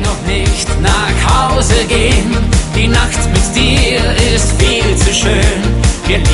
noch nicht nach Hause gehen. Die Nacht mit dir ist viel zu schön. Wir